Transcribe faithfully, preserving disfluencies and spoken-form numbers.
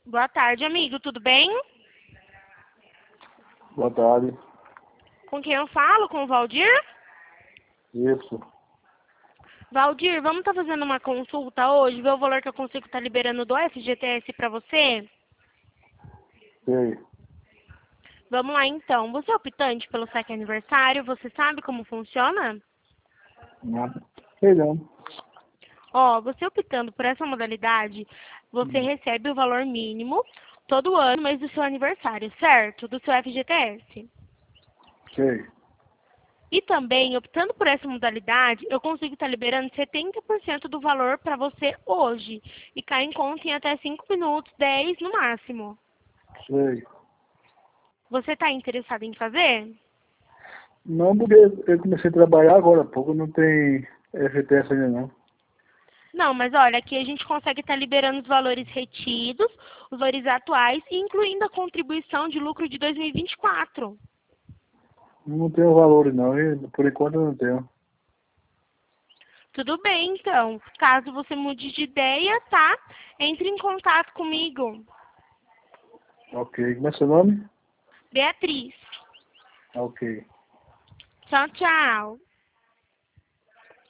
Boa tarde, amigo. Tudo bem? Boa tarde. Com quem eu falo? Com o Valdir? Isso. Valdir, vamos estar fazendo uma consulta hoje, ver o valor que eu consigo estar liberando do F G T S para você? Sei. Vamos lá, então. Você é optante pelo saque aniversário? Você sabe como funciona? Não. Sei não. Ó, você optando por essa modalidade, você Hum. recebe o valor mínimo todo ano, mês do seu aniversário, certo? Do seu F G T S. Sei. E também, optando por essa modalidade, eu consigo estar liberando setenta por cento do valor para você hoje. E cai em conta em até cinco minutos, dez no máximo. Sei. Você está interessado em fazer? Não, porque eu comecei a trabalhar agora há pouco, não tem F T S ainda não. Não, mas olha, aqui a gente consegue estar liberando os valores retidos, os valores atuais, incluindo a contribuição de lucro de dois mil e vinte e quatro. Não tenho valores não, e por enquanto eu não tenho. Tudo bem, então. Caso você mude de ideia, tá? Entre em contato comigo. Ok. Como é seu nome? Beatriz. Ok. Tchau, tchau.